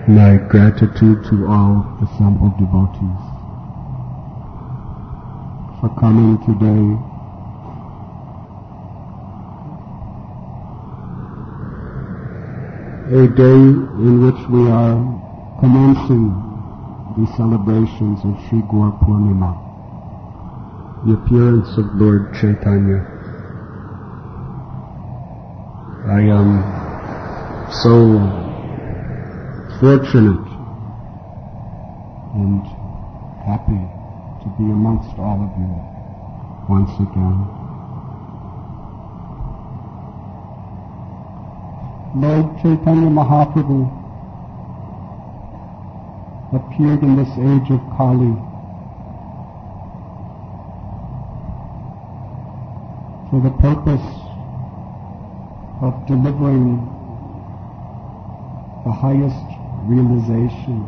My gratitude to all assembled devotees for coming today. A day in which we are commencing the celebrations of Sri Gaur Purnima, the appearance of Lord Chaitanya. I am so fortunate and happy to be amongst all of you once again. Lord Chaitanya Mahaprabhu appeared in this age of Kali for the purpose of delivering the highest realizations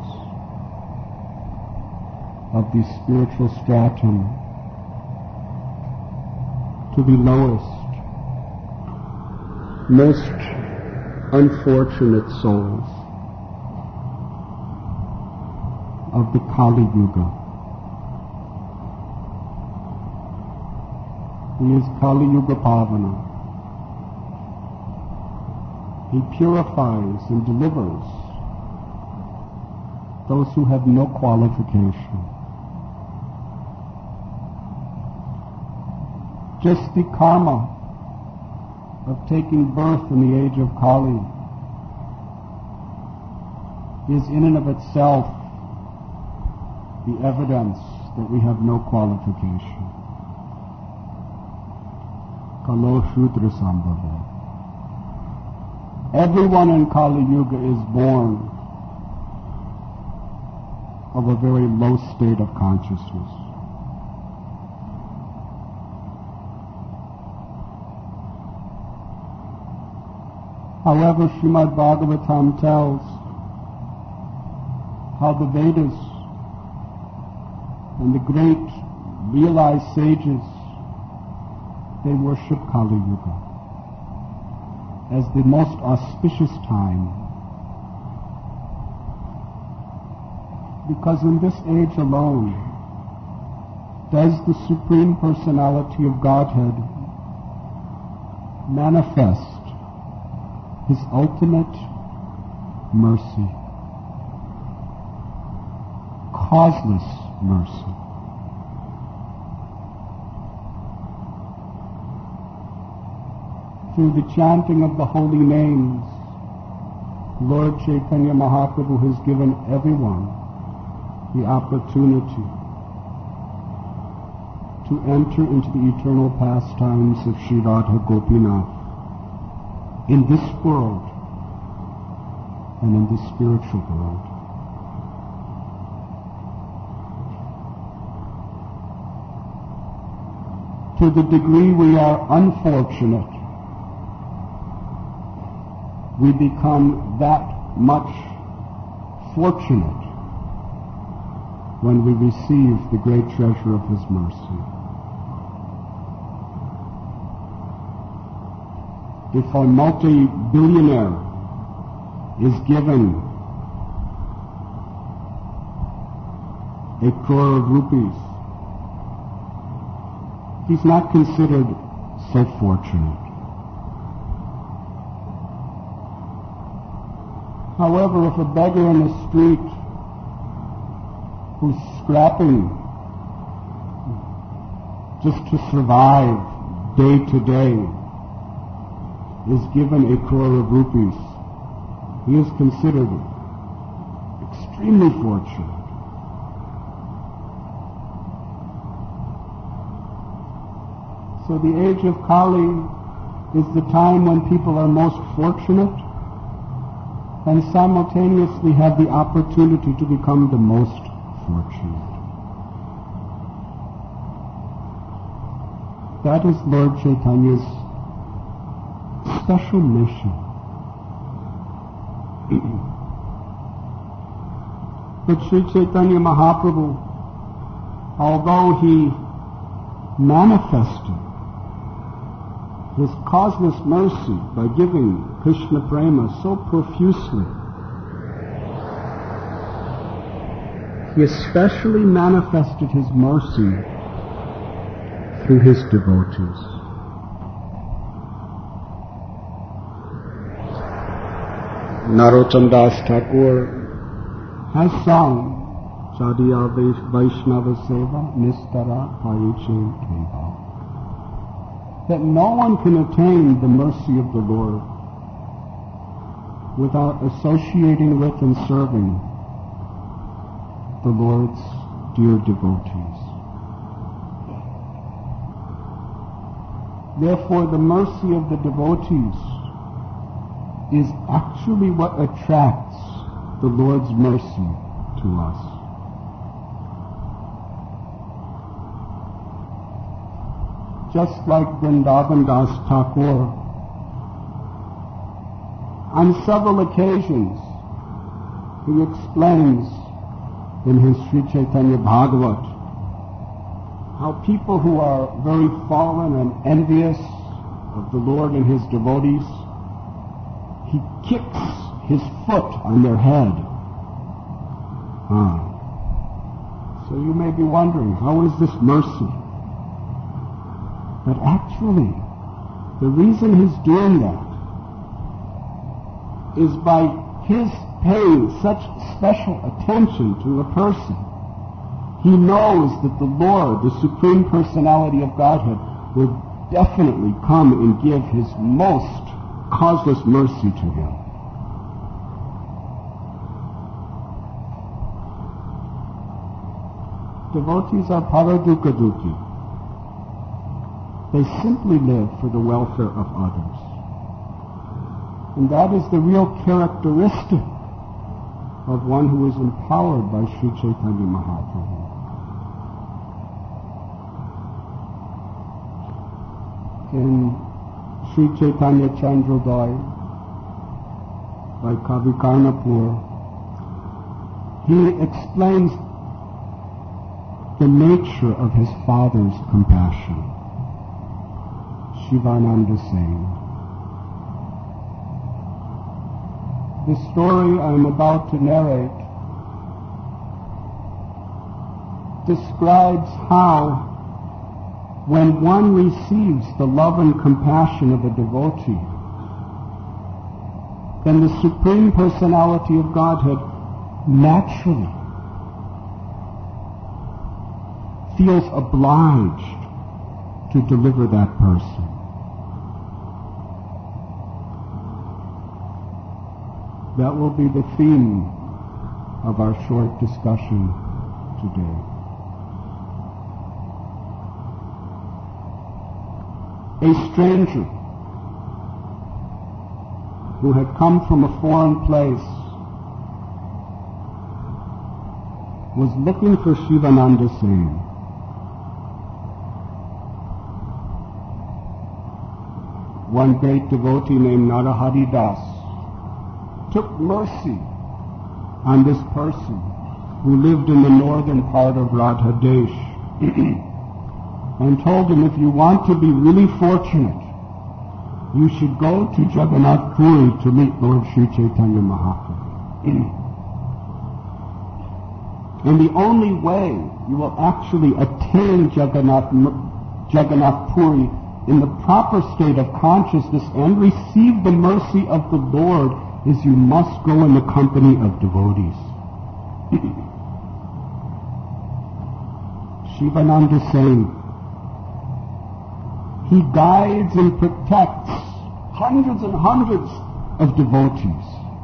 of the spiritual stratum to the lowest, most unfortunate souls of the Kali Yuga. He is Kali Yuga Pavana. He purifies and delivers those who have no qualification. Just the karma of taking birth in the age of Kali is in and of itself the evidence that we have no qualification. Kalo Shudra Sambhava. Everyone in Kali Yuga is born of a very low state of consciousness. However, Srimad Bhagavatam tells how the Vedas and the great realized sages, they worship Kali Yuga as the most auspicious time, because in this age alone does the Supreme Personality of Godhead manifest His ultimate mercy, causeless mercy. Through the chanting of the holy names, Lord Chaitanya Mahaprabhu has given everyone the opportunity to enter into the eternal pastimes of Sri Radha Gopinath in this world and in the spiritual world. To the degree we are unfortunate, we become that much fortunate when we receive the great treasure of His mercy. If a multi-billionaire is given $1 crore of rupees, he's not considered so fortunate. However, if a beggar in the street who's scrapping just to survive day to day is given $1 crore of rupees, he is considered extremely fortunate. So the age of Kali is the time when people are most fortunate and simultaneously have the opportunity to become the most fortunate. That is Lord Chaitanya's special mission. But Sri Chaitanya Mahaprabhu, although he manifested His causeless mercy by giving Krishna Prema so profusely, He especially manifested his mercy through his devotees. Narottam Das Thakur has sung Chadiya Vaishnava Seva Nistara Pariche Keva, that no one can attain the mercy of the Lord without associating with and serving the Lord's dear devotees. Therefore, the mercy of the devotees is actually what attracts the Lord's mercy to us. Just like Vrindavan Das Thakur, on several occasions he explains in his Sri Chaitanya Bhagavat how people who are very fallen and envious of the Lord and his devotees, he kicks his foot on their head. So you may be wondering, how is this mercy? But actually, the reason he's doing that is by his paying such special attention to a person. He knows that the Lord, the Supreme Personality of Godhead, will definitely come and give his most causeless mercy to him. Devotees are paradukadukhi. They simply live for the welfare of others. And that is the real characteristic of one who is empowered by Sri Chaitanya Mahaprabhu. In Sri Chaitanya Chandrodaya by Kavi Karnapur, he explains the nature of his father's compassion, Shivananda Singh. The story I am about to narrate describes how, when one receives the love and compassion of a devotee, then the Supreme Personality of Godhead naturally feels obliged to deliver that person. That will be the theme of our short discussion today. A stranger who had come from a foreign place was looking for Shivananda Singh. One great devotee named Narahari Das took mercy on this person who lived in the northern part of Radha Desh and told him, if you want to be really fortunate, you should go to Jagannath Puri to meet Lord Sri Chaitanya Mahaprabhu. And the only way you will actually attain Jagannath Puri in the proper state of consciousness and receive the mercy of the Lord is you must go in the company of devotees. Shivananda Singh, he guides and protects hundreds and hundreds of devotees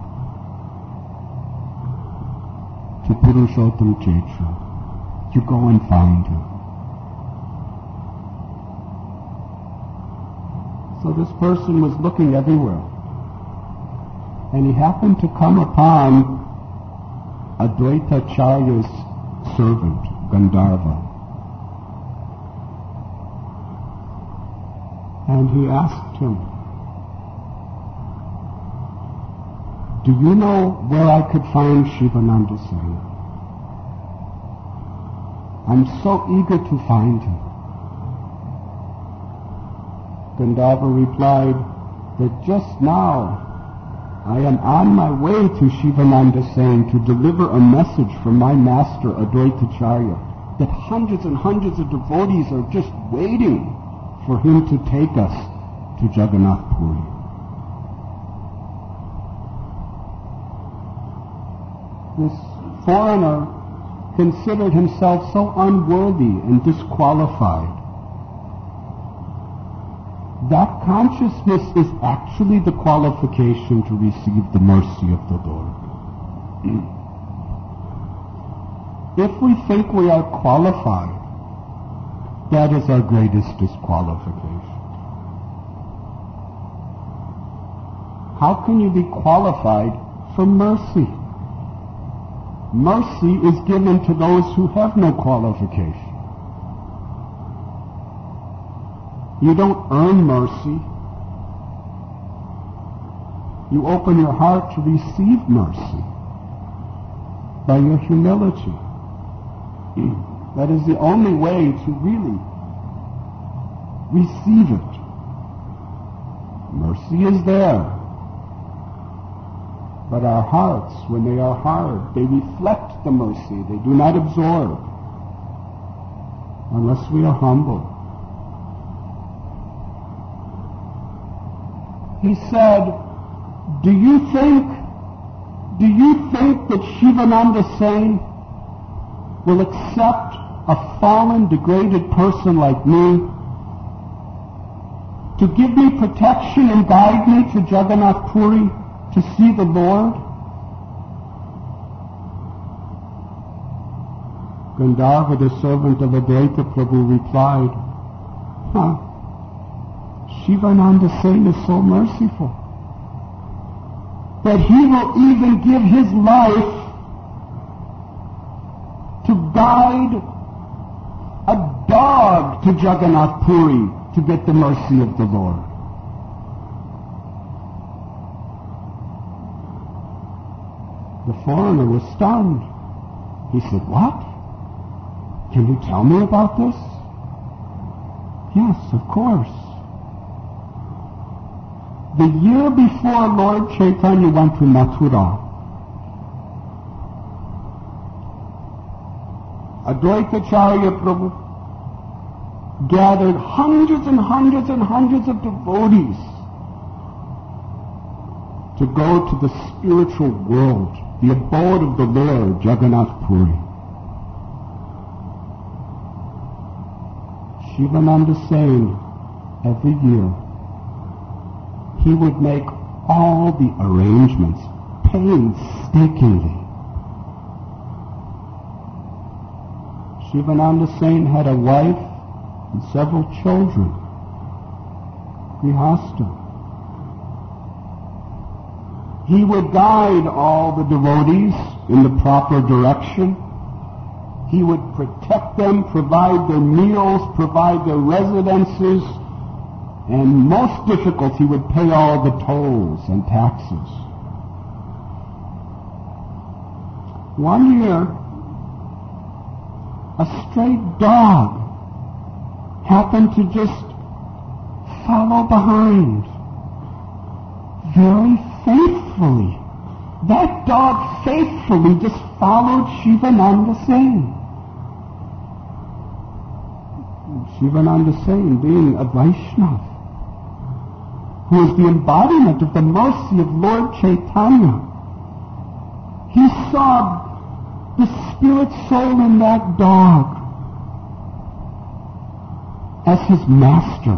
to Purushottam Kshetra. You go and find him. So this person was looking everywhere, and he happened to come upon Advaita Acharya's servant, Gandharva. And he asked him, do you know where I could find Shivananda Singh? I'm so eager to find him. Gandharva replied that just now I am on my way to Shivananda saying to deliver a message from my master Advaitacharya that hundreds and hundreds of devotees are just waiting for him to take us to Jagannath Puri. This foreigner considered himself so unworthy and disqualified. That consciousness is actually the qualification to receive the mercy of the Lord. If we think we are qualified, that is our greatest disqualification. How can you be qualified for mercy? Mercy is given to those who have no qualification. You don't earn mercy. You open your heart to receive mercy by your humility. That is the only way to really receive it. Mercy is there. But our hearts, when they are hard, they reflect the mercy. They do not absorb unless we are humble. He said, do you think that Shivananda Sain will accept a fallen, degraded person like me to give me protection and guide me to Jagannath Puri to see the Lord? Gandharva, the servant of Advaita Prabhu, replied, Shivananda Sain is so merciful that he will even give his life to guide a dog to Jagannath Puri to get the mercy of the Lord. The foreigner was stunned. He said, what? Can you tell me about this? Yes, of course. The year before Lord Chaitanya went to Mathura, Advaitacharya Prabhu gathered hundreds and hundreds and hundreds of devotees to go to the spiritual world, the abode of the Lord, Jagannath Puri. Shivananda Sain, every year, he would make all the arrangements painstakingly. Shivananda Sain had a wife and several children. Grihastha. He would guide all the devotees in the proper direction. He would protect them, provide their meals, provide their residences, and most difficult, he would pay all the tolls and taxes. One year, a stray dog happened to just follow behind very faithfully. That dog faithfully just followed Shivananda Sain. Shivananda Sain, being a Vaishnava, who is the embodiment of the mercy of Lord Chaitanya, he saw the spirit soul in that dog as his master.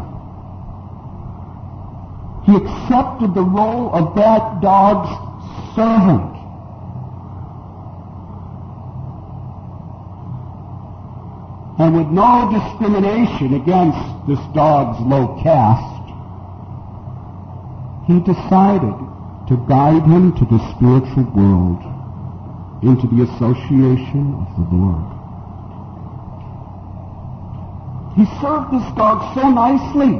He accepted the role of that dog's servant. And with no discrimination against this dog's low caste, he decided to guide him to the spiritual world, into the association of the Lord. He served this dog so nicely.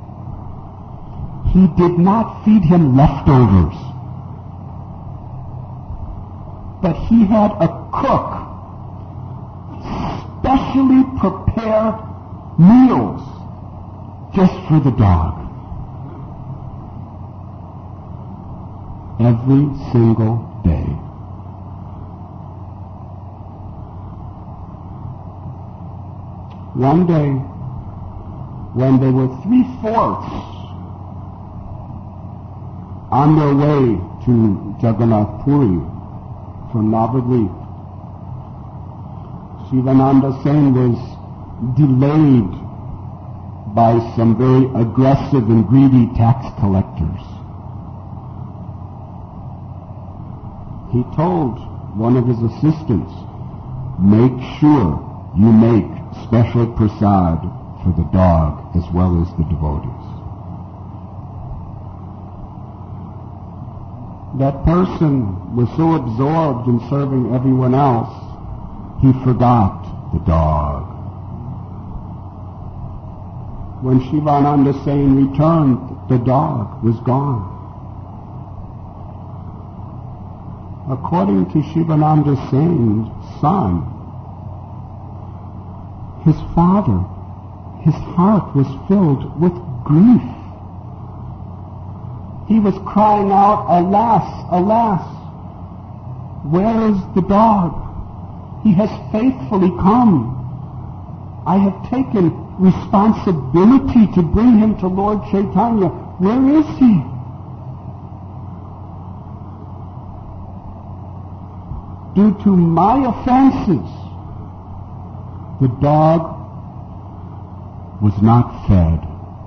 He did not feed him leftovers, but he had a cook specially prepare meals just for the dog. every single day. One day, when they were 3/4 on their way to Jagannath Puri from Navadvip, Shivananda Sen was delayed by some very aggressive and greedy tax collectors. He told one of his assistants, make sure you make special prasad for the dog as well as the devotees. That person was so absorbed in serving everyone else, he forgot the dog. When Shivananda Sen returned, the dog was gone. According to Shivananda Sen's son, his father, his heart was filled with grief. He was crying out, alas, alas, where is the dog? He has faithfully come. I have taken responsibility to bring him to Lord Chaitanya. Where is he? Due to my offenses, the dog was not fed.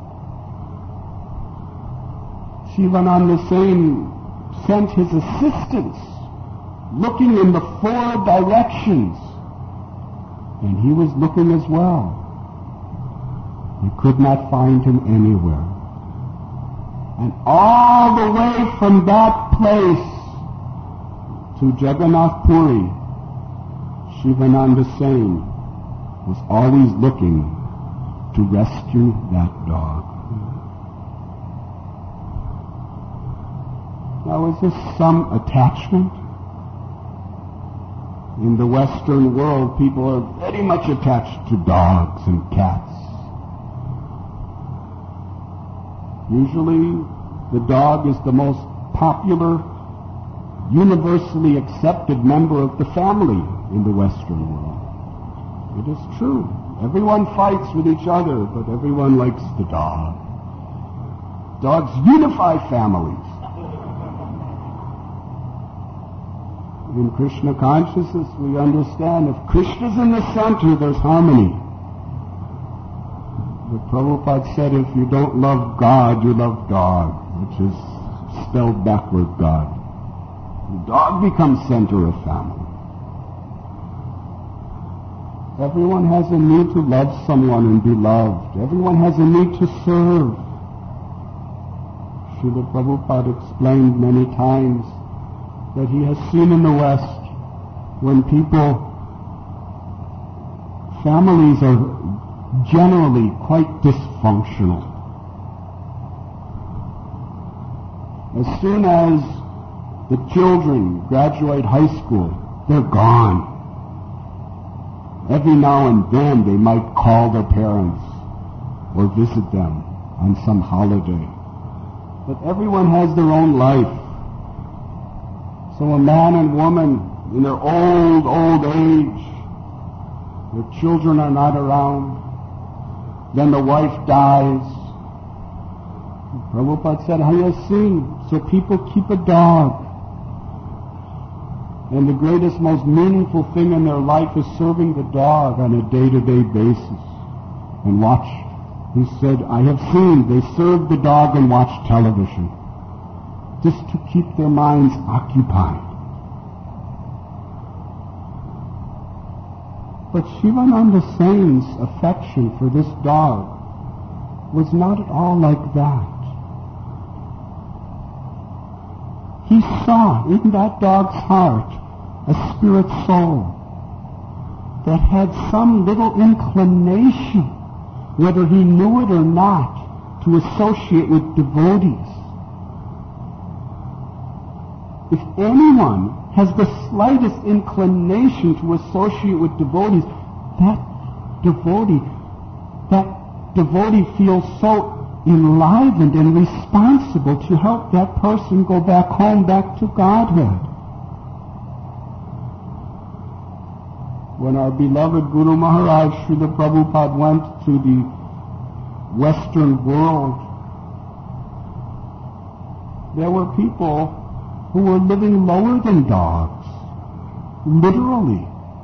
Shivananda Sen sent his assistants looking in the 4 directions, and he was looking as well. He could not find him anywhere. And all the way from that place to Jagannath Puri, Shivananda Sen was always looking to rescue that dog. Now, is this some attachment? In the Western world, people are very much attached to dogs and cats. Usually, the dog is the most popular, universally accepted member of the family in the Western world. It is true. Everyone fights with each other, but everyone likes the dog. Dogs unify families. In Krishna consciousness, we understand if Krishna's in the center, there's harmony. But Prabhupada said if you don't love God, you love dog, which is spelled backward God. The dog becomes center of family. Everyone has a need to love someone and be loved. Everyone has a need to serve. Srila Prabhupada explained many times that he has seen in the West when families are generally quite dysfunctional. As soon as the children graduate high school, they're gone. Every now and then they might call their parents or visit them on some holiday. But everyone has their own life. So a man and woman in their old age, their children are not around, then the wife dies. Prabhupada said, Hayasin, so people keep a dog. And the greatest, most meaningful thing in their life is serving the dog on a day-to-day basis. And watch. He said, I have seen they serve the dog and watch television, just to keep their minds occupied. But Shivananda Sen's affection for this dog was not at all like that. He saw in that dog's heart a spirit soul that had some little inclination, whether he knew it or not, to associate with devotees. If anyone has the slightest inclination to associate with devotees, that devotee feels so enlivened and responsible to help that person go back home, back to Godhead. When our beloved Guru Maharaj, Srila Prabhupada, went to the Western world, there were people who were living lower than dogs, literally.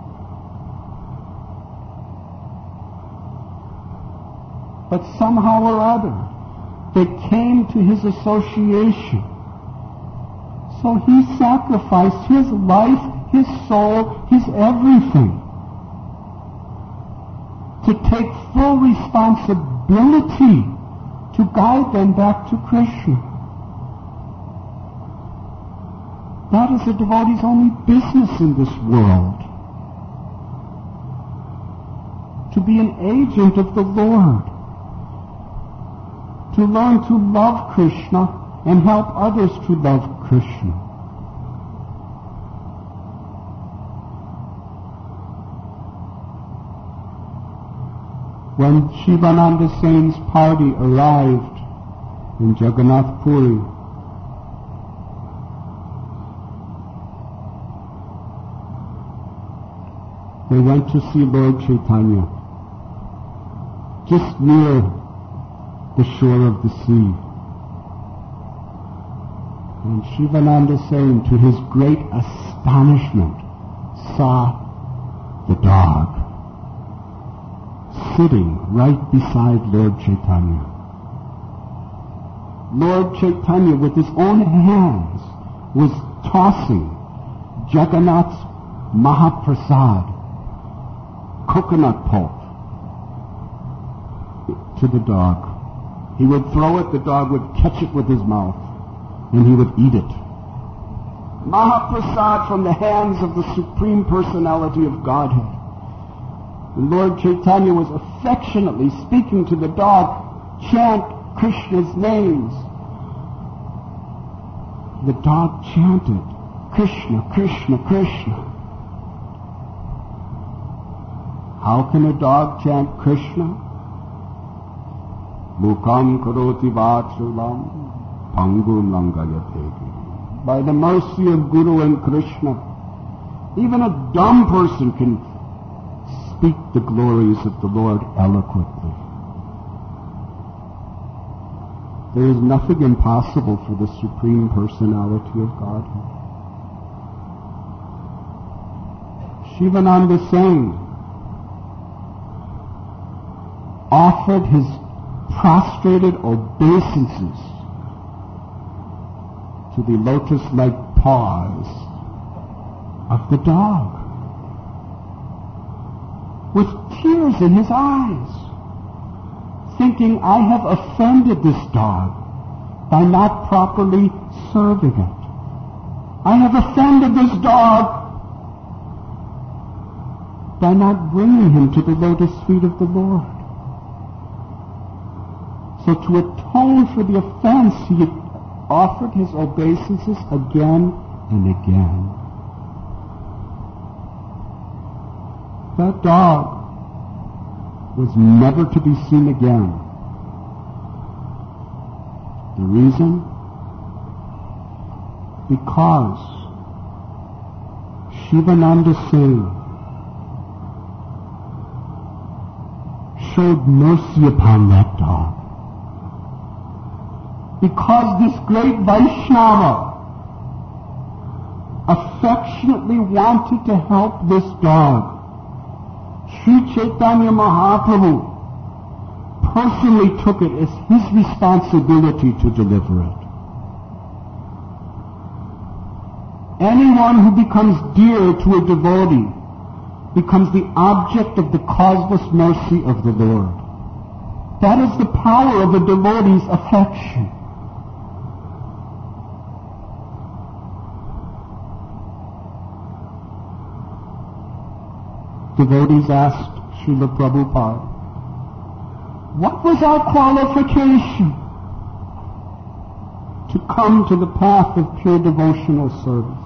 But somehow or other, they came to his association. So he sacrificed his life, his soul, his everything to take full responsibility to guide them back to Krishna. That is a devotee's only business in this world. To be an agent of the Lord. To learn to love Krishna and help others to love Krishna. When Shivananda Sen's party arrived in Jagannath Puri, they went to see Lord Chaitanya, just near the shore of the sea. And Shivananda Sen, to his great astonishment, saw the dog sitting right beside Lord Chaitanya. Lord Chaitanya, with his own hands, was tossing Jagannath's Mahaprasad, coconut pulp, to the dog. He would throw it, the dog would catch it with his mouth, and he would eat it. Mahaprasad from the hands of the Supreme Personality of Godhead. And Lord Chaitanya was affectionately speaking to the dog, chant Krishna's names. The dog chanted, Krishna, Krishna, Krishna. How can a dog chant Krishna? Mukam karoti vachulam pangum langayate. By the mercy of Guru and Krishna, even a dumb person can speak the glories of the Lord eloquently. There is nothing impossible for the Supreme Personality of Godhead. Shivananda Sen offered his prostrated obeisances to the lotus-like paws of the dog, with tears in his eyes, thinking, I have offended this dog by not properly serving it. I have offended this dog by not bringing him to the lotus feet of the Lord. So to atone for the offense, he offered his obeisances again and again. That dog was never to be seen again. The reason? Because Shivananda Sen showed mercy upon that dog. Because this great Vaishnava affectionately wanted to help this dog, Sri Chaitanya Mahaprabhu personally took it as his responsibility to deliver it. Anyone who becomes dear to a devotee becomes the object of the causeless mercy of the Lord. That is the power of a devotee's affection. Devotees asked Srila Prabhupada, what was our qualification to come to the path of pure devotional service?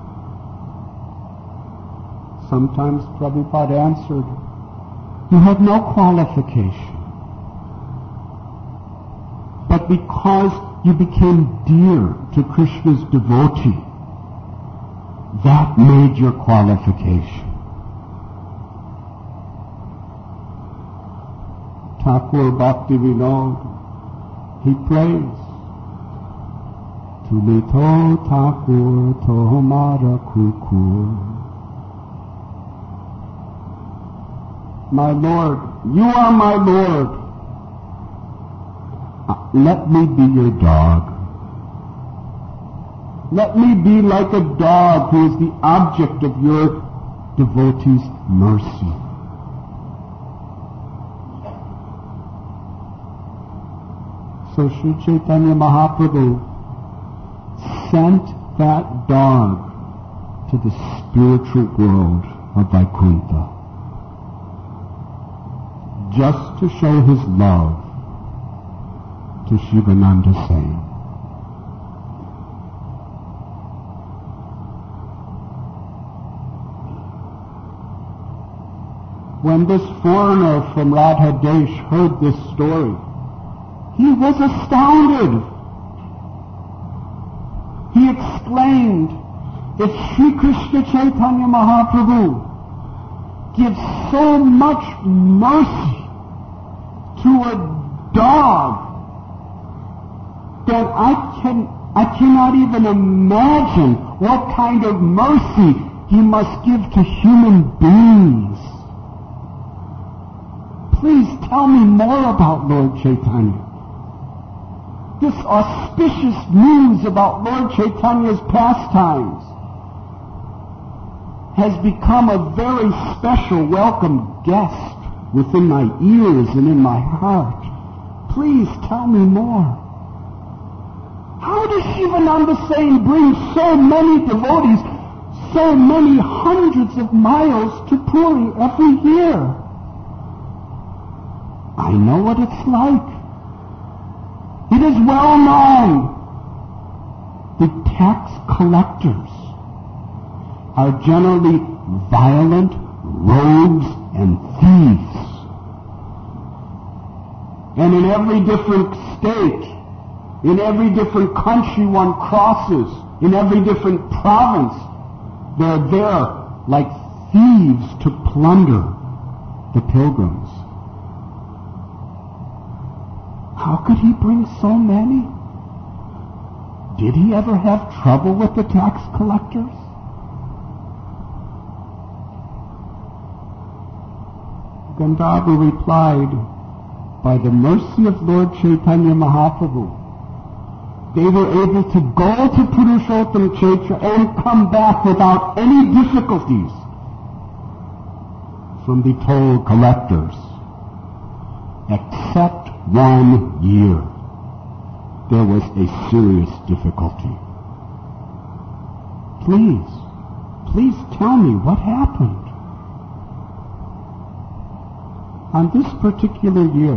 Sometimes Prabhupada answered, you had no qualification. but because you became dear to Krishna's devotee. That made your qualification. Thakur Bhakti Vinod, he prays, Tumi to Thakur to Hamara Kukur. My Lord, you are my Lord. Let me be your dog. Let me be like a dog who is the object of your devotee's mercy. So Sri Chaitanya Mahaprabhu sent that dog to the spiritual world of Vaikuntha, just to show his love to Shivananda Sain. When this foreigner from Radha Desh heard this story, he was astounded. He exclaimed, if Sri Krishna Chaitanya Mahaprabhu gives so much mercy to a dog, then I cannot even imagine what kind of mercy he must give to human beings. Please tell me more about Lord Chaitanya. This auspicious news about Lord Chaitanya's pastimes has become a very special welcome guest within my ears and in my heart. Please tell me more. How does Shivananda Sain bring so many devotees, so many hundreds of miles to Puri every year? I know what it's like. It is well known. The tax collectors are generally violent rogues and thieves. And in every different state, in every different country one crosses, in every different province, they're there like thieves to plunder the pilgrims. How could he bring so many? Did he ever have trouble with the tax collectors? Gandharva replied, by the mercy of Lord Chaitanya Mahaprabhu, they were able to go to Purushottam Kshetra and come back without any difficulties from the toll collectors, except 1 year. There was a serious difficulty. Please tell me what happened. On this particular year,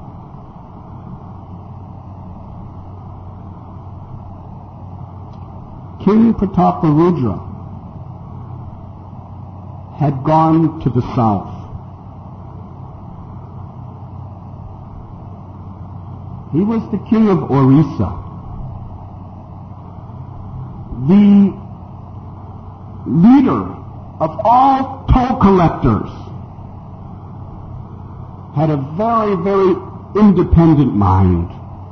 King Prataparudra had gone to the south. He was the king of Orissa. The leader of all toll collectors had a very, very independent mind.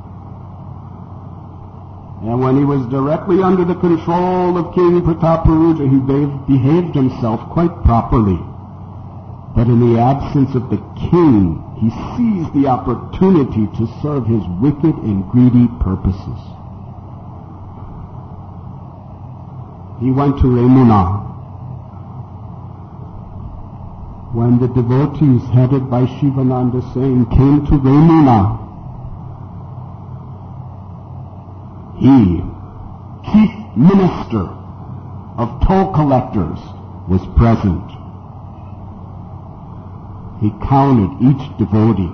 And when he was directly under the control of King Prataparudra, he behaved himself quite properly. But in the absence of the king, he seized the opportunity to serve his wicked and greedy purposes. He went to Remuna. When the devotees headed by Shivananda Sain came to Remuna, he, chief minister of toll collectors, was present. He counted each devotee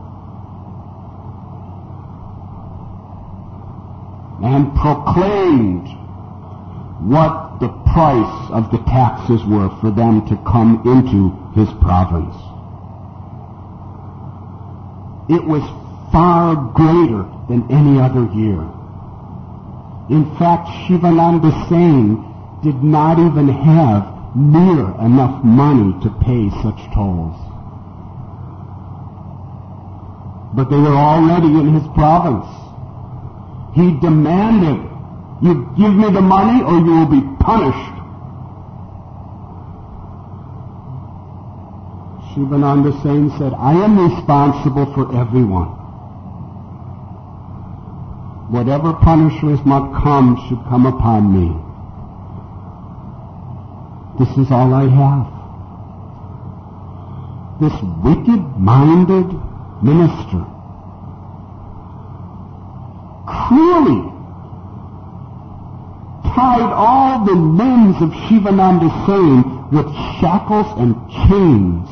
and proclaimed what the price of the taxes were for them to come into his province. It was far greater than any other year. In fact, Shivananda Sen did not even have near enough money to pay such tolls. But they were already in his province. He demanded, "You give me the money or you will be punished." Shivananda Sen said, "I am responsible for everyone. Whatever punishment must come should come upon me. This is all I have." This wicked-minded minister cruelly tied all the limbs of Shivananda Sen with shackles and chains,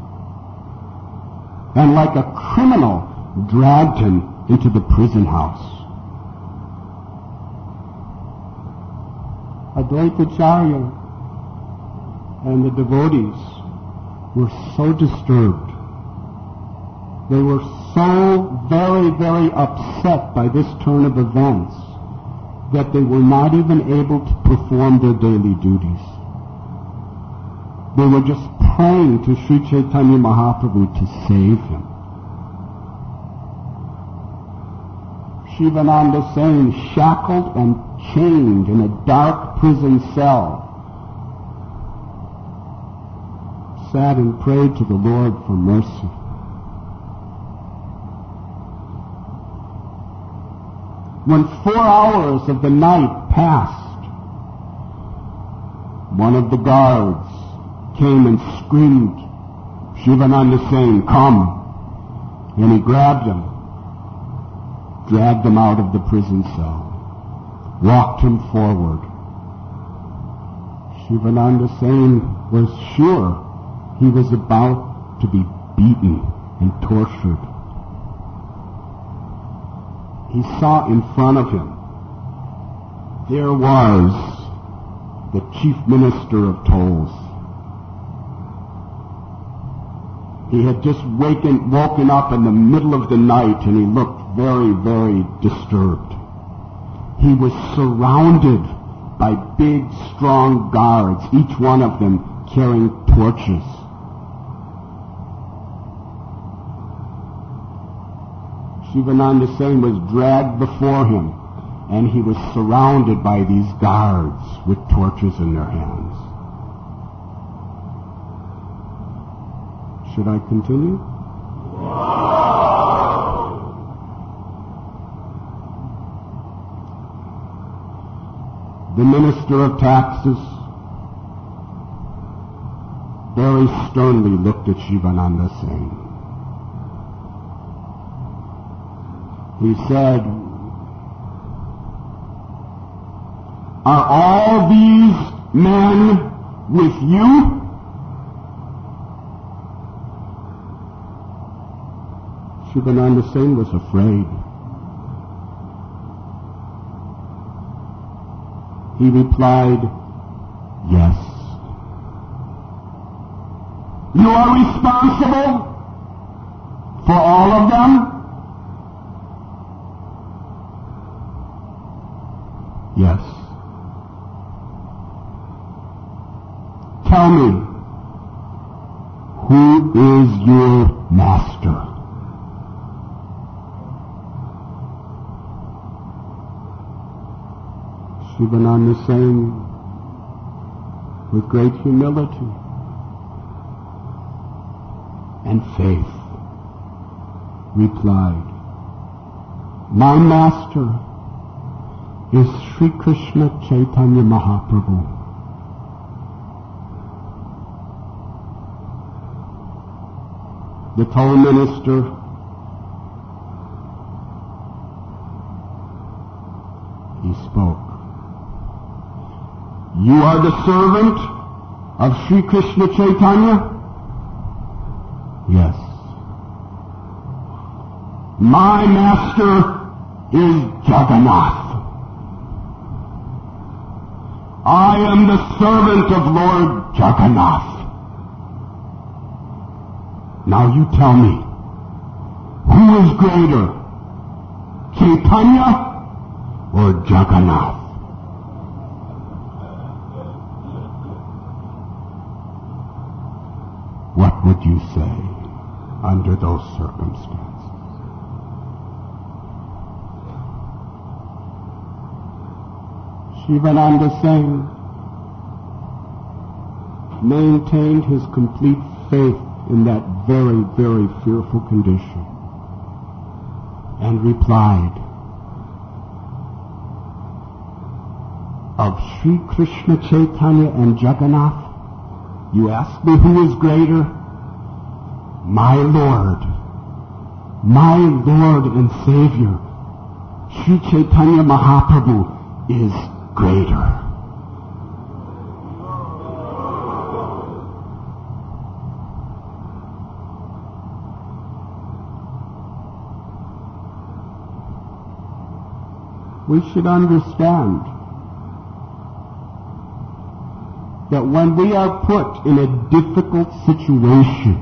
and like a criminal dragged him into the prison house. Advaitacharya and the devotees were so disturbed. They were so very, very upset by this turn of events that they were not even able to perform their daily duties. They were just praying to Sri Chaitanya Mahaprabhu to save him. Shivananda Sen, shackled and chained in a dark prison cell, sat and prayed to the Lord for mercy. When 4 hours of the night passed, one of the guards came and screamed, "Shivananda Sen, come!" And he grabbed him, dragged him out of the prison cell, walked him forward. Shivananda Sen was sure he was about to be beaten and tortured. He saw in front of him, there was the chief minister of tolls. He had just woken up in the middle of the night, and he looked very, very disturbed. He was surrounded by big, strong guards, each one of them carrying torches. Shivananda Sen was dragged before him, and he was surrounded by these guards with torches in their hands. Should I continue? The Minister of Taxes very sternly looked at Shivananda Sen. He said, "Are all these men with you?" Shivananda Sen was afraid. He replied, "Yes." "You are responsible for all of them?" "Yes." "Tell me, who is your master?" Shivananda Sen, with great humility and faith, replied, "My master is Sri Krishna Chaitanya Mahaprabhu." The toll minister he spoke. "You are the servant of Sri Krishna Chaitanya?" "Yes." "My master is Jagannath. I am the servant of Lord Jagannath. Now you tell me, who is greater, Chaitanya or Jagannath? What would you say under those circumstances? Shivananda Singh maintained his complete faith in that very, very fearful condition and replied, of Sri Krishna Chaitanya and Jagannath, you ask me who is greater? My Lord and Savior, Sri Chaitanya Mahaprabhu is greater. We should understand that when we are put in a difficult situation,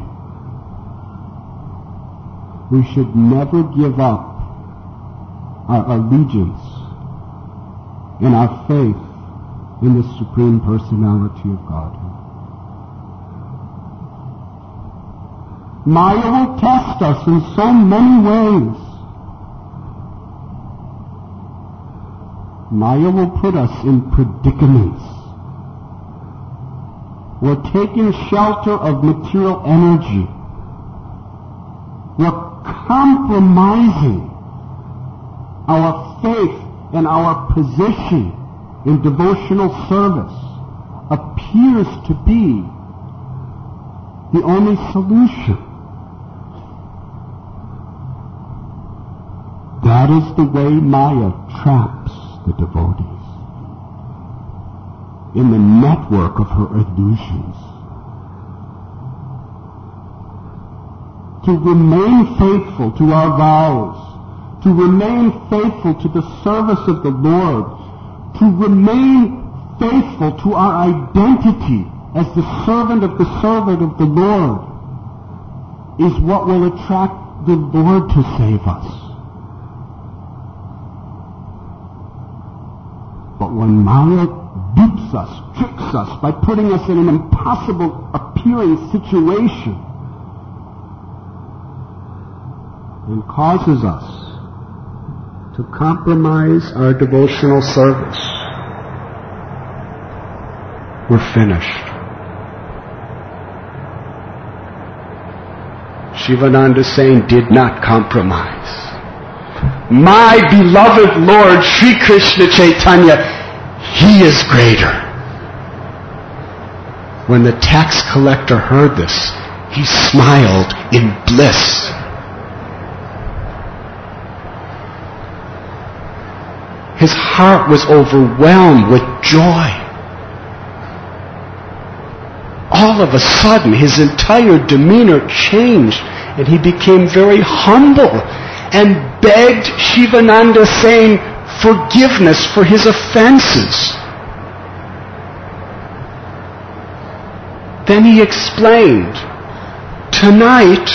we should never give up our allegiance and our faith in the Supreme Personality of Godhead. Maya will test us in so many ways. Maya will put us in predicaments. We're taking shelter of material energy. We're compromising our faith and our position in devotional service appears to be the only solution. That is the way Maya traps the devotees in the network of her illusions. To remain faithful to our vows, to remain faithful to the service of the Lord, to remain faithful to our identity as the servant of the Lord, is what will attract the Lord to save us. But when Maya dupes us, tricks us by putting us in an impossible appearing situation and causes us to compromise our devotional service, we're finished. Shivananda Singh did not compromise. My beloved Lord Sri Krishna Chaitanya, He is greater. When the tax collector heard this, he smiled in bliss. His heart was overwhelmed with joy. All of a sudden, his entire demeanor changed, and he became very humble and begged Shivananda Singh forgiveness for his offenses. Then he explained, tonight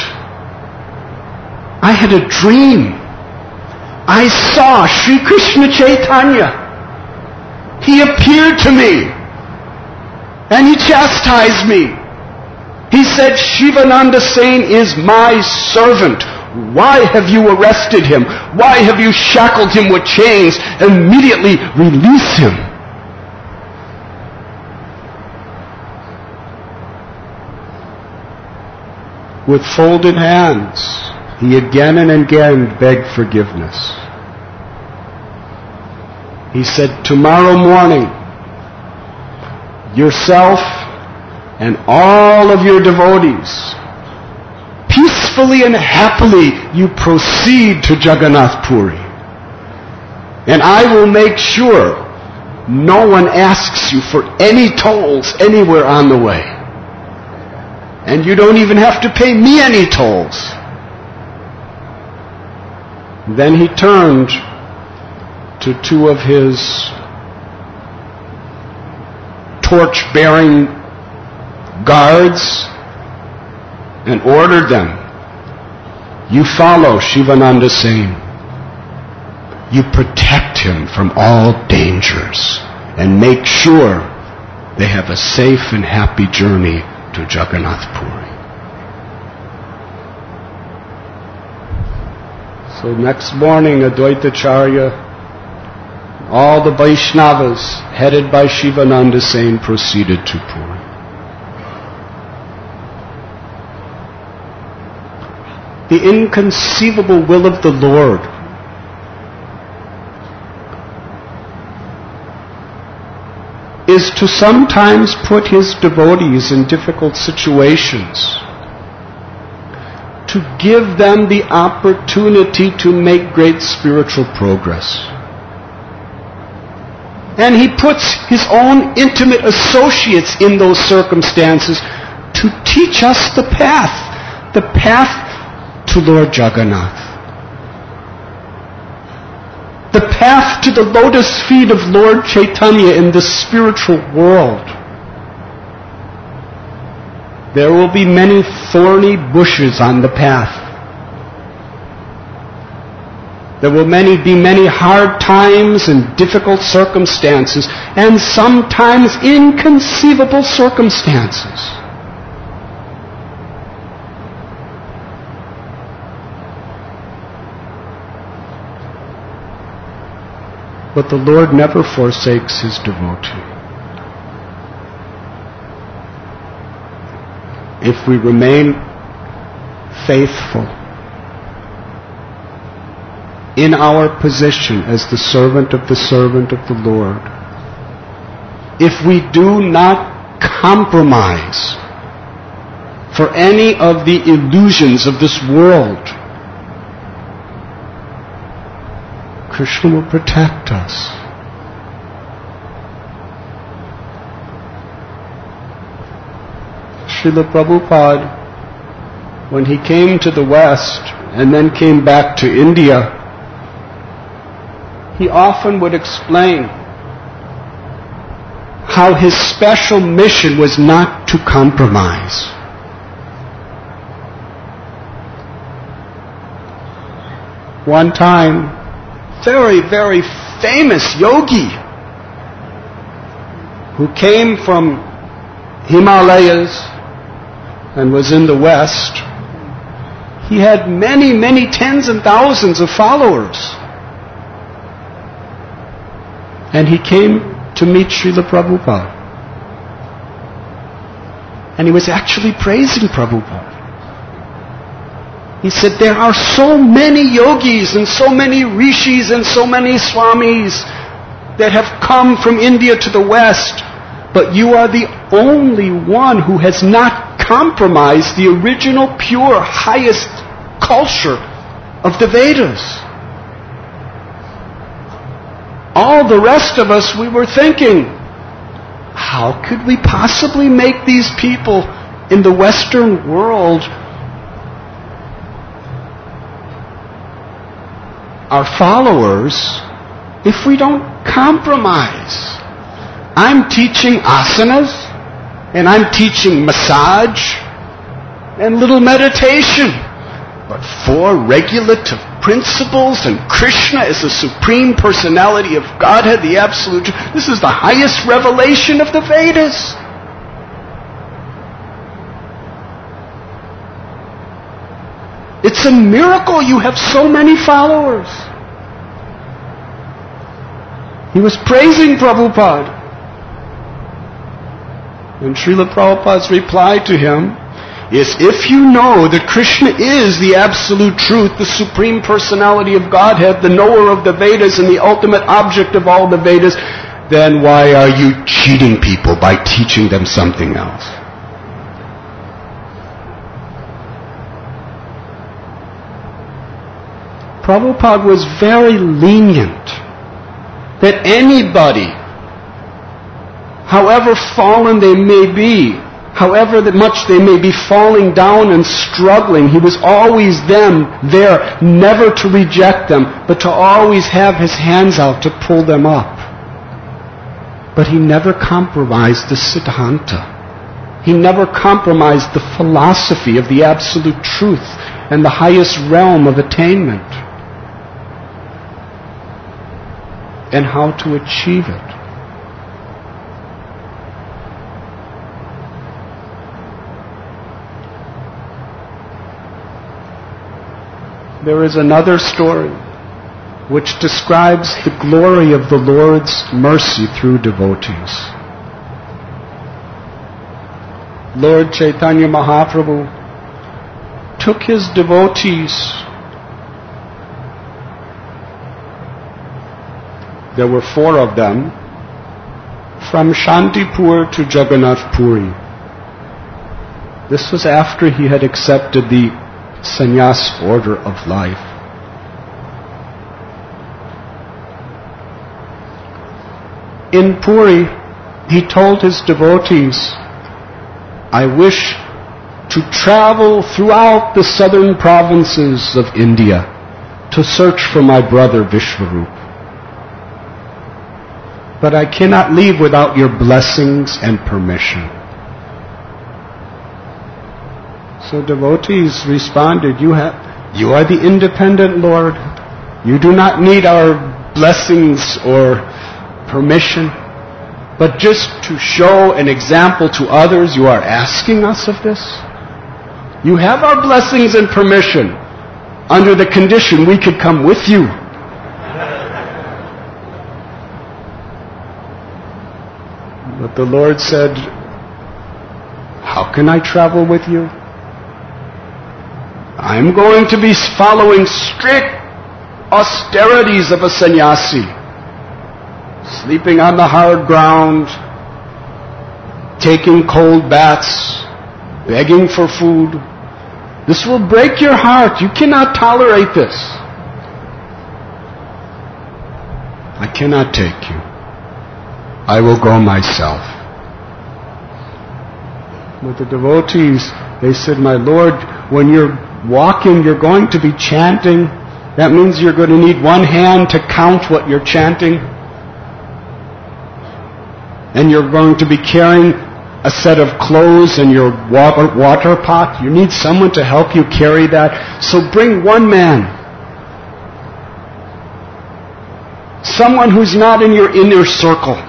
I had a dream. I saw Sri Krishna Chaitanya. He appeared to me and he chastised me. He said, Shivananda Singh is my servant. Why have you arrested him? Why have you shackled him with chains? Immediately release him. With folded hands, he again and again begged forgiveness. He said, tomorrow morning, yourself and all of your devotees, peacefully and happily you proceed to Jagannath Puri. And I will make sure no one asks you for any tolls anywhere on the way. And you don't even have to pay me any tolls. Then he turned to two of his torch-bearing guards and ordered them, you follow Shivananda Singh. you protect him from all dangers and make sure they have a safe and happy journey to Jagannath Puri. So next morning, Advaitacharya, all the Vaishnavas, headed by Shivananda Sen, proceeded to Puri. The inconceivable will of the Lord is to sometimes put his devotees in difficult situations, to give them the opportunity to make great spiritual progress. And he puts his own intimate associates in those circumstances to teach us the path to Lord Jagannath. The path to the lotus feet of Lord Chaitanya in the spiritual world. There will be many thorny bushes on the path. There will be many hard times and difficult circumstances, and sometimes inconceivable circumstances. But the Lord never forsakes his devotee. If we remain faithful in our position as the servant of the Lord, if we do not compromise for any of the illusions of this world, Krishna will protect us. Srila Prabhupada, when he came to the West and then came back to India, he often would explain how his special mission was not to compromise. One time, very, very famous yogi who came from Himalayas and was in the West, he had many, many tens and thousands of followers. And he came to meet Srila Prabhupada. And he was actually praising Prabhupada. He said, there are so many yogis and so many rishis and so many swamis that have come from India to the West, but you are the only one who has not compromised the original, pure, highest culture of the Vedas. All the rest of us, we were thinking, how could we possibly make these people in the Western world our followers if we don't compromise? I'm teaching asanas, and I'm teaching massage, and little meditation. But 4 regulative principles, and Krishna is the Supreme Personality of Godhead, the Absolute Truth. This is the highest revelation of the Vedas. It's a miracle you have so many followers. He was praising Prabhupada. And Srila Prabhupada's reply to him is, if you know that Krishna is the Absolute Truth, the Supreme Personality of Godhead, the knower of the Vedas and the ultimate object of all the Vedas, then why are you cheating people by teaching them something else? Prabhupada was very lenient that anybody, however fallen they may be, however much they may be falling down and struggling, he was always there, never to reject them, but to always have his hands out to pull them up. But he never compromised the Siddhanta. He never compromised the philosophy of the Absolute Truth and the highest realm of attainment. and how to achieve it. There is another story which describes the glory of the Lord's mercy through devotees. Lord Chaitanya Mahaprabhu took his devotees. There were 4 of them, from Shantipur to Jagannath Puri. This was after he had accepted the sannyas order of life. In Puri, he told his devotees, I wish to travel throughout the southern provinces of India to search for my brother Vishwarup. But I cannot leave without your blessings and permission. So devotees responded, you are the independent Lord. You do not need our blessings or permission. But just to show an example to others, you are asking us of this? You have our blessings and permission under the condition we could come with you. But the Lord said, how can I travel with you? I'm going to be following strict austerities of a sannyasi, sleeping on the hard ground, taking cold baths, begging for food. This will break your heart. You cannot tolerate this. I cannot take you. I will go myself. But the devotees, they said, my Lord, when you're walking, you're going to be chanting. That means you're going to need one hand to count what you're chanting. And you're going to be carrying a set of clothes and your water pot. You need someone to help you carry that. So bring one man. Someone who's not in your inner circle.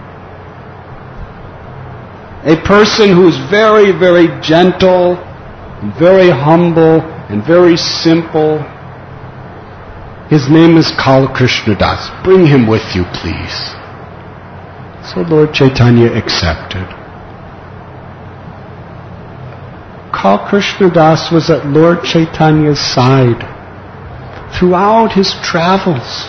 A person who's very, very gentle, and very humble, and very simple. His name is Kal Krishna Das. Bring him with you, please. So Lord Chaitanya accepted. Kal Krishna Das was at Lord Chaitanya's side throughout his travels.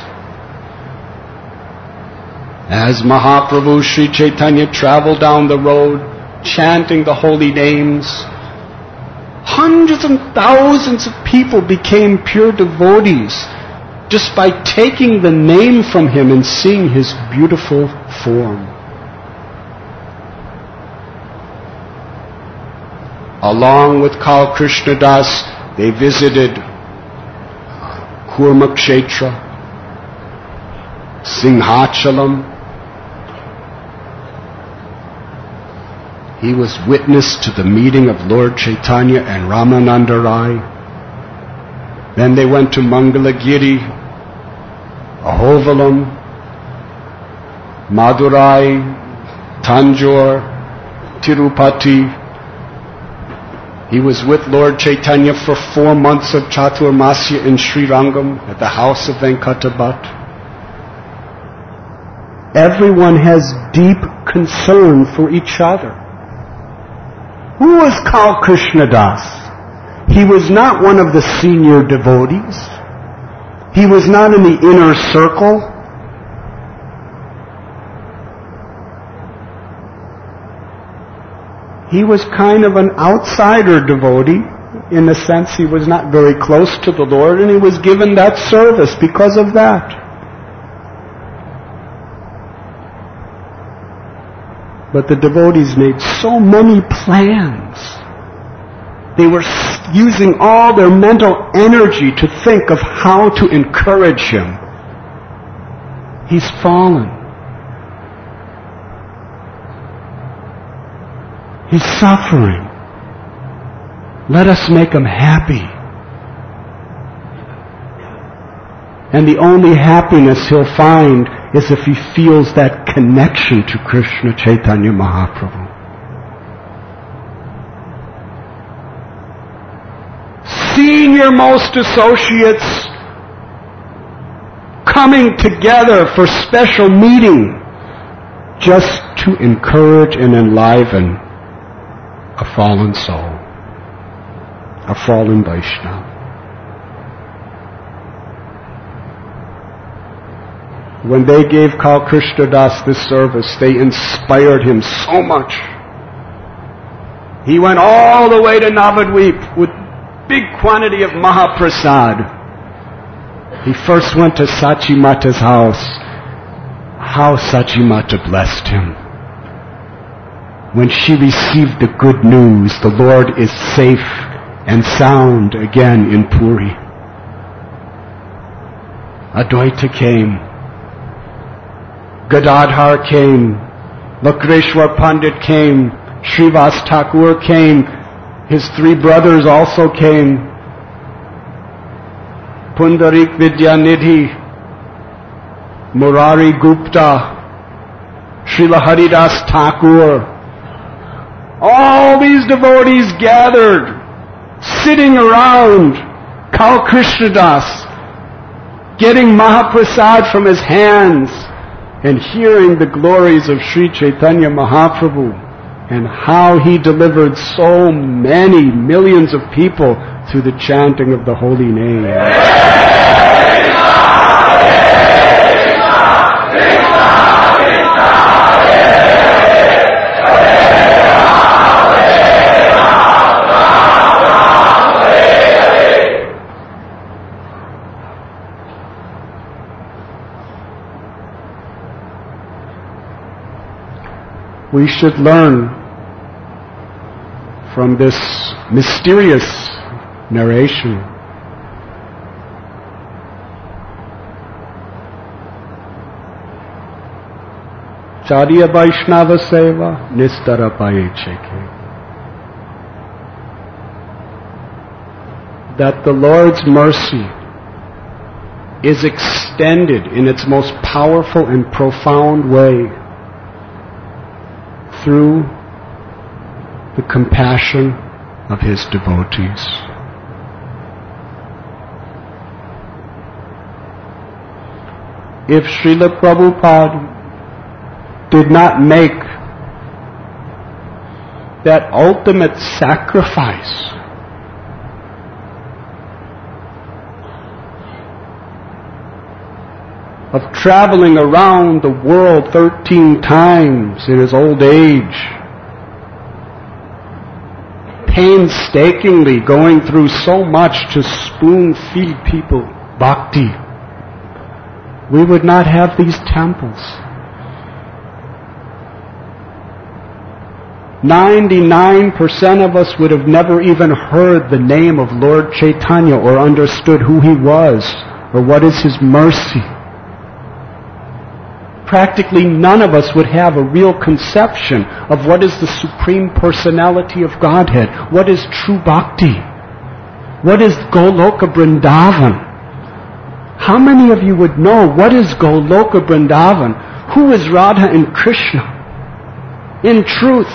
As Mahaprabhu Sri Chaitanya traveled down the road, chanting the holy names, hundreds and thousands of people became pure devotees just by taking the name from him and seeing his beautiful form. Along with Kal Krishna Das, they visited Kurmakshetra, Singhachalam. He was witness to the meeting of Lord Chaitanya and Ramananda Rai. Then they went to Mangalagiri, Ahovalam, Madurai, Tanjore, Tirupati. He was with Lord Chaitanya for 4 months of Chaturmasya in Srirangam at the house of Venkatabhat. Everyone has deep concern for each other. Who was Kal Krishna Das? He was not one of the senior devotees. He was not in the inner circle. He was kind of an outsider devotee. In a sense, he was not very close to the Lord, and he was given that service because of that. But the devotees made so many plans. They were using all their mental energy to think of how to encourage him. He's fallen. He's suffering. Let us make him happy. And the only happiness he'll find is if he feels that connection to Krishna Chaitanya Mahaprabhu. Senior-most associates coming together for special meeting just to encourage and enliven a fallen soul, a fallen Vaishnava. When they gave Kal Krishna Das this service, they inspired him so much. He went all the way to Navadvip with big quantity of Mahaprasad. He first went to Sachi Mata's house. How Sachi Mata blessed him. When she received the good news, the Lord is safe and sound again in Puri. Advaita came. Gadadhar came. Lakreshwar Pandit came. Srivas Thakur came. His three brothers also came. Pundarik Vidyanidhi, Murari Gupta, Srila Haridas Thakur. All these devotees gathered, sitting around Kal Krishna Das, getting Mahaprasad from his hands and hearing the glories of Sri Chaitanya Mahaprabhu and how he delivered so many millions of people through the chanting of the holy name. We should learn from this mysterious narration Charya Vaishnava Seva Nistara Paye Cheke, that the Lord's mercy is extended in its most powerful and profound way through the compassion of his devotees. If Srila Prabhupada did not make that ultimate sacrifice of traveling around the world 13 times in his old age, painstakingly going through so much to spoon-feed people bhakti, we would not have these temples. 99% of us would have never even heard the name of Lord Chaitanya or understood who he was or what is his mercy. Practically none of us would have a real conception of what is the Supreme Personality of Godhead, what is true bhakti, what is Goloka Vrindavan. How many of you would know what is Goloka Vrindavan? Who is Radha and Krishna? In truth,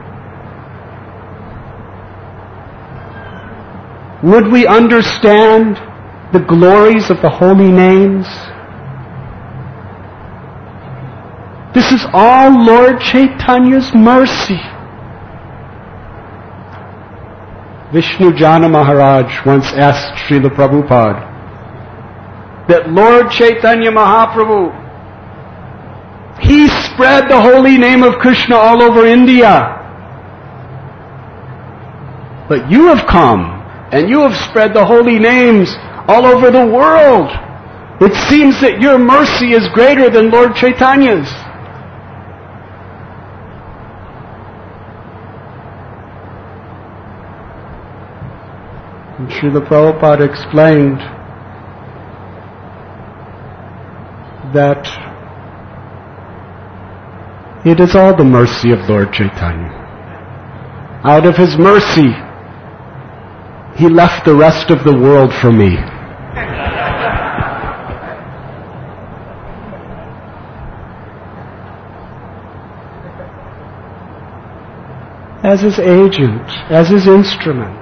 would we understand the glories of the holy names? This is all Lord Chaitanya's mercy. Vishnu Jana Maharaj once asked Srila Prabhupada that Lord Chaitanya Mahaprabhu, he spread the holy name of Krishna all over India. But you have come and you have spread the holy names all over the world. It seems that your mercy is greater than Lord Chaitanya's. And Srila Prabhupada explained that it is all the mercy of Lord Chaitanya. Out of his mercy, he left the rest of the world for me. as his agent, as his instrument.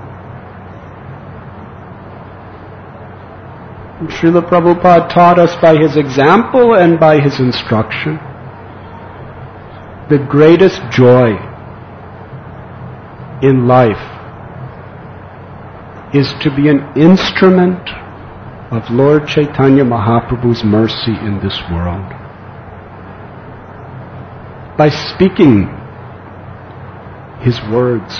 And Srila Prabhupada taught us by his example and by his instruction. The greatest joy in life is to be an instrument of Lord Chaitanya Mahaprabhu's mercy in this world. By speaking his words,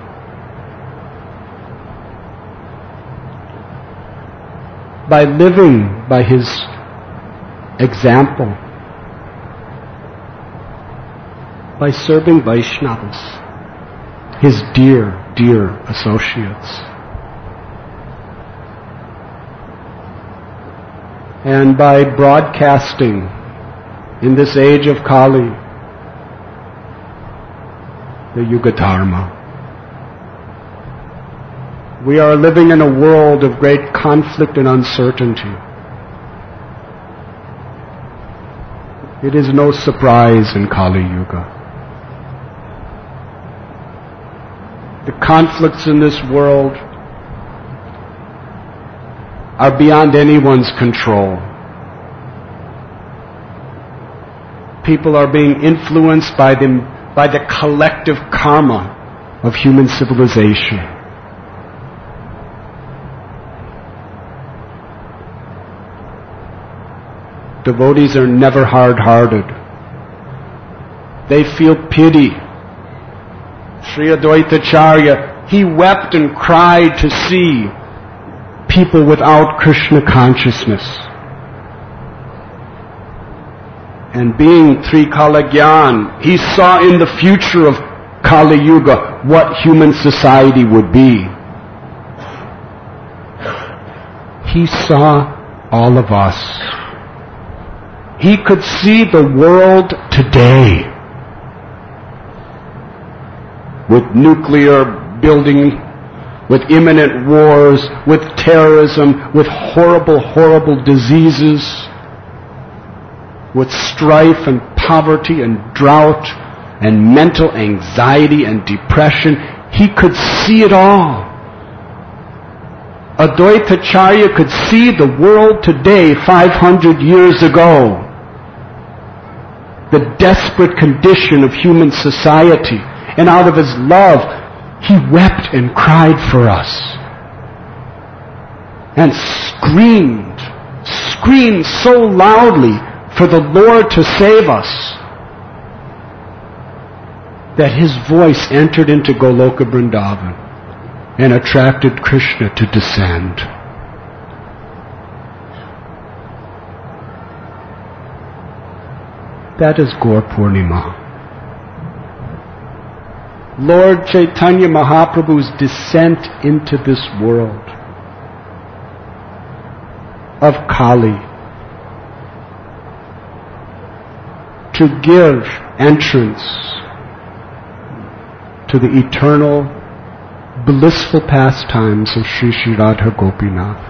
by living by his example, by serving Vaishnavas, his dear, dear associates. And by broadcasting in this age of Kali the Yuga Dharma. We are living in a world of great conflict and uncertainty. It is no surprise in Kali Yuga. The conflicts in this world are beyond anyone's control. People are being influenced by the collective karma of human civilization. Devotees are never hard-hearted. They feel pity. Sri Advaitacharya, he wept and cried to see people without Krishna consciousness. And being Trikalagyan, he saw in the future of Kali Yuga what human society would be. He saw all of us. He could see the world today with nuclear building, with imminent wars, with terrorism, with horrible, horrible diseases, with strife and poverty and drought and mental anxiety and depression. He could see it all. Advaitacharya could see the world today 500 years ago. The desperate condition of human society. And out of his love, he wept and cried for us. And screamed so loudly for the Lord to save us, that his voice entered into Goloka Vrindavan and attracted Krishna to descend. That is Gaur Purnima. Lord Chaitanya Mahaprabhu's descent into this world of Kali to give entrance to the eternal blissful pastimes of Sri Sri Radha Gopinath,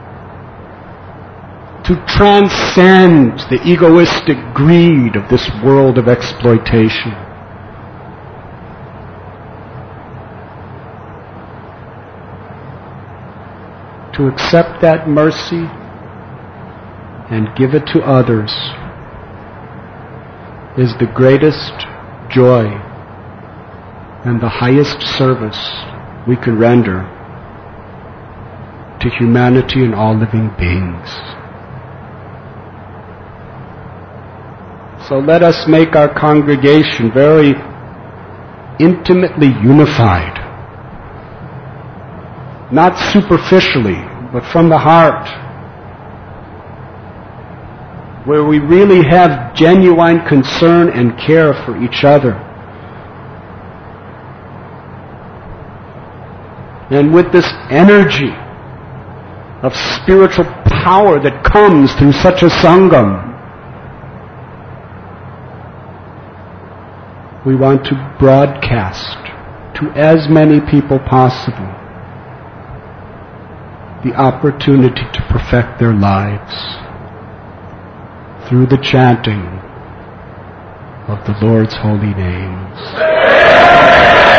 to transcend the egoistic greed of this world of exploitation, to accept that mercy and give it to others is the greatest joy and the highest service we can render to humanity and all living beings. So let us make our congregation very intimately unified, not superficially, but from the heart, where we really have genuine concern and care for each other. And with this energy of spiritual power that comes through such a sangam, we want to broadcast to as many people possible the opportunity to perfect their lives through the chanting of the Lord's holy names.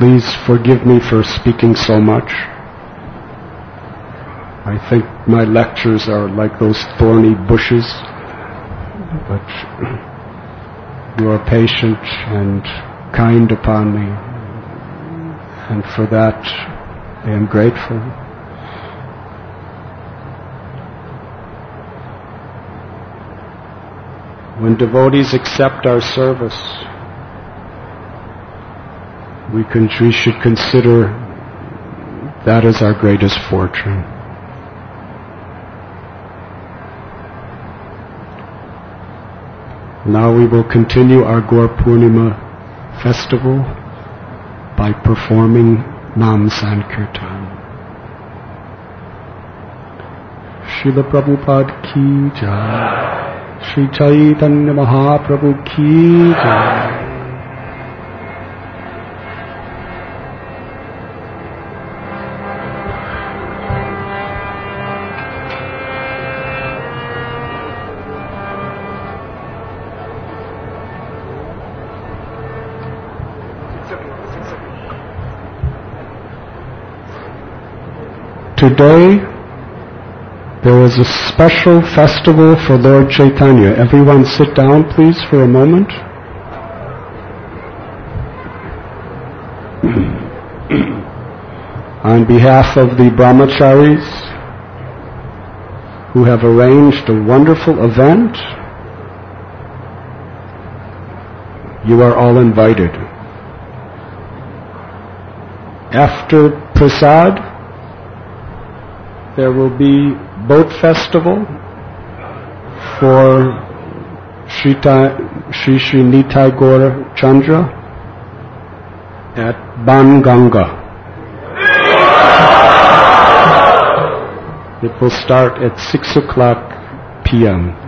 Please forgive me for speaking so much. I think my lectures are like those thorny bushes, but you are patient and kind upon me, and for that I am grateful. When devotees accept our service, we should consider that as our greatest fortune. Now we will continue our Gaur Purnima festival by performing Nam Sankirtan. Srila Prabhupada ki jai, Sri Chaitanya Mahaprabhu ki jai. Today, there is a special festival for Lord Chaitanya. Everyone sit down, please, for a moment. On behalf of the brahmacharis who have arranged a wonderful event, you are all invited. After prasad, there will be boat festival for Sri Nitai Gaura Chandra at Banganga. It will start at 6 o'clock p.m.